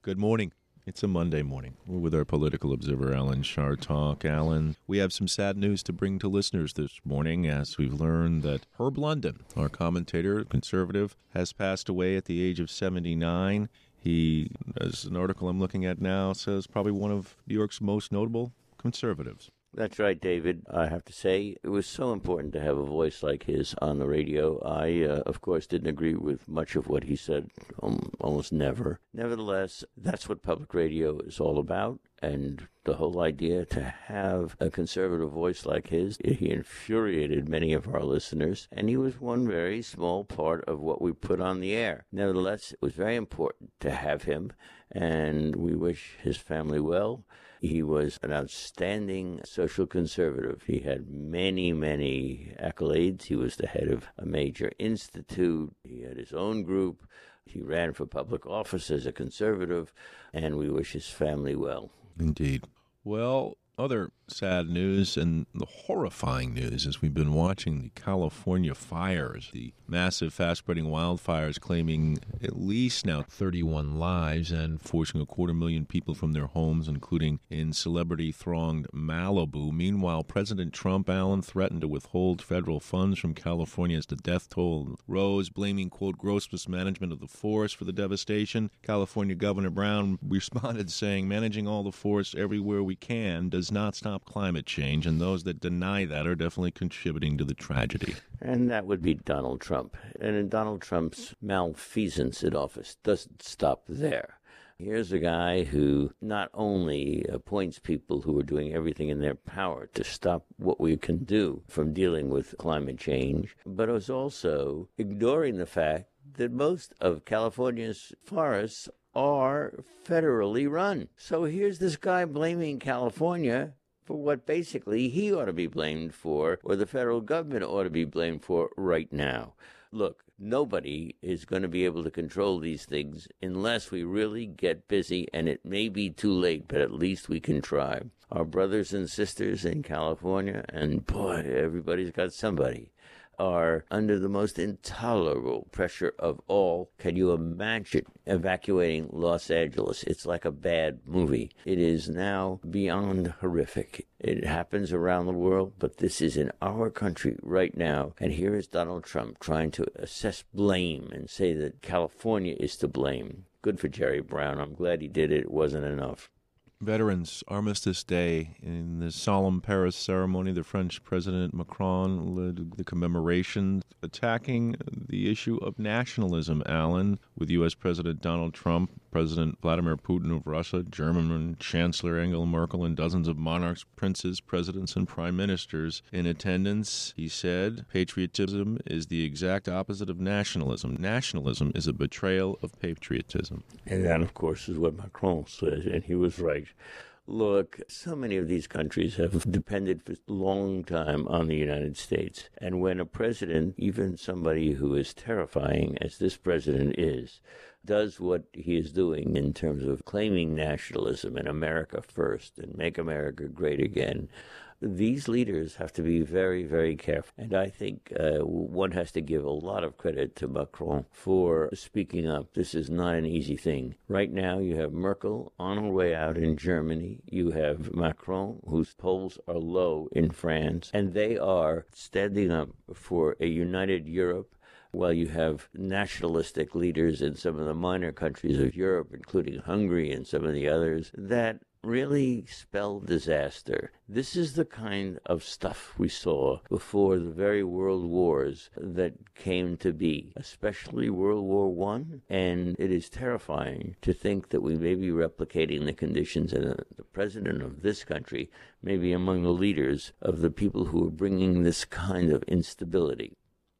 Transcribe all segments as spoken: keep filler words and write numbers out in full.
Good morning. It's a Monday morning. We're with our political observer, Alan Chartock. Alan, we have some sad news to bring to listeners this morning as we've learned that Herb London, our commentator, conservative, has passed away at the age of seventy-nine. He, as an article I'm looking at now, says probably one of New York's most notable conservatives. That's right, David. I have to say, it was so important to have a voice like his on the radio. I, uh, of course, didn't agree with much of what he said, um, almost never. Nevertheless, that's what public radio is all about, and the whole idea to have a conservative voice like his, he infuriated many of our listeners, and he was one very small part of what we put on the air. Nevertheless, it was very important to have him, and we wish his family well. He was an outstanding social conservative. He had many, many accolades. He was the head of a major institute. He had his own group. He ran for public office as a conservative, and we wish his family well. Indeed. Well, other sad news and the horrifying news as we've been watching the California fires, the massive fast-spreading wildfires claiming at least now thirty-one lives and forcing a quarter million people from their homes, including in celebrity-thronged Malibu. Meanwhile, President Trump, Allen, threatened to withhold federal funds from California as the death toll rose, blaming, quote, gross mismanagement of the forest for the devastation. California Governor Brown responded saying, managing all the forests everywhere we can does not stop climate change, and those that deny that are definitely contributing to the tragedy. And that would be Donald Trump. And in Donald Trump's malfeasance in office doesn't stop there. Here's a guy who not only appoints people who are doing everything in their power to stop what we can do from dealing with climate change, but is also ignoring the fact that most of California's forests are federally run. So here's this guy blaming California for what basically he ought to be blamed for, or the federal government ought to be blamed for right now. Look, nobody is going to be able to control these things unless we really get busy, and it may be too late, but at least we can try. Our brothers and sisters in California, and boy, everybody's got somebody, are under the most intolerable pressure of all. Can you imagine evacuating Los Angeles? It's like a bad movie. It is now beyond horrific. It happens around the world, but this is in our country right now. And here is Donald Trump trying to assess blame and say that California is to blame. Good for Jerry Brown. I'm glad he did it. It wasn't enough. Veterans Armistice Day. In the solemn Paris ceremony, the French President Macron led the commemoration, attacking the issue of nationalism, Alan, with U S. President Donald Trump, President Vladimir Putin of Russia, German Chancellor Angela Merkel, and dozens of monarchs, princes, presidents, and prime ministers in attendance. He said, patriotism is the exact opposite of nationalism. Nationalism is a betrayal of patriotism. And that, of course, is what Macron said, and he was right. Look, so many of these countries have depended for a long time on the United States. And when a president, even somebody who is terrifying as this president is, does what he is doing in terms of claiming nationalism and America first and make America great again, these leaders have to be very, very careful. And I think uh, one has to give a lot of credit to Macron for speaking up. This is not an easy thing. Right now, you have Merkel on her way out in Germany. You have Macron, whose polls are low in France. And they are standing up for a united Europe, while you have nationalistic leaders in some of the minor countries of Europe, including Hungary and some of the others, that really spell disaster. This is the kind of stuff we saw before the very world wars that came to be, especially World War One, and it is terrifying to think that we may be replicating the conditions, and the president of this country may be among the leaders of the people who are bringing this kind of instability.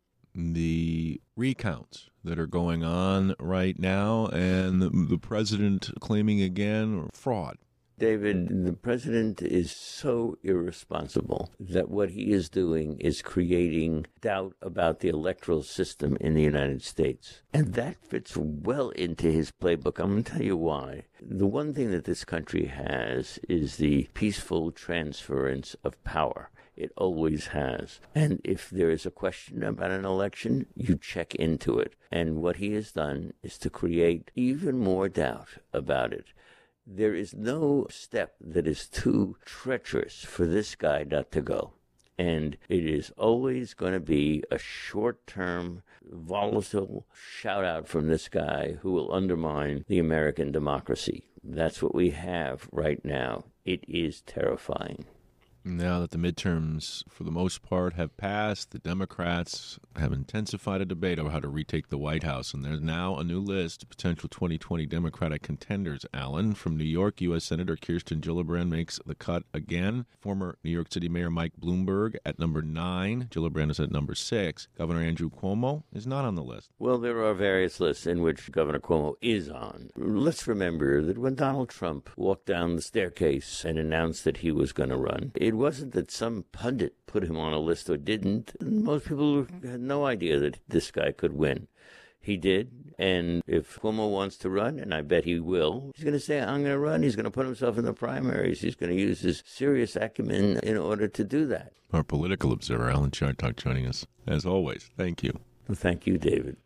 The recounts that are going on right now, and the, the president claiming again fraud. David, the president is so irresponsible that what he is doing is creating doubt about the electoral system in the United States. And that fits well into his playbook. I'm going to tell you why. The one thing that this country has is the peaceful transference of power. It always has. And if there is a question about an election, you check into it. And what he has done is to create even more doubt about it. There is no step that is too treacherous for this guy not to go. And it is always going to be a short-term, volatile shout-out from this guy who will undermine the American democracy. That's what we have right now. It is terrifying. Now that the midterms, for the most part, have passed, the Democrats have intensified a debate over how to retake the White House. And there's now a new list of potential twenty twenty Democratic contenders. Alan, from New York, U S. Senator Kirsten Gillibrand makes the cut again. Former New York City Mayor Mike Bloomberg at number nine. Gillibrand is at number six. Governor Andrew Cuomo is not on the list. Well, there are various lists in which Governor Cuomo is on. Let's remember that when Donald Trump walked down the staircase and announced that he was going to run, it It wasn't that some pundit put him on a list or didn't. Most people had no idea that this guy could win. He did, and if Cuomo wants to run, and I bet he will, he's going to say, I'm going to run. He's going to put himself in the primaries. He's going to use his serious acumen in order to do that. Our political observer, Alan Chartock, joining us. As always, thank you. Well, thank you, David.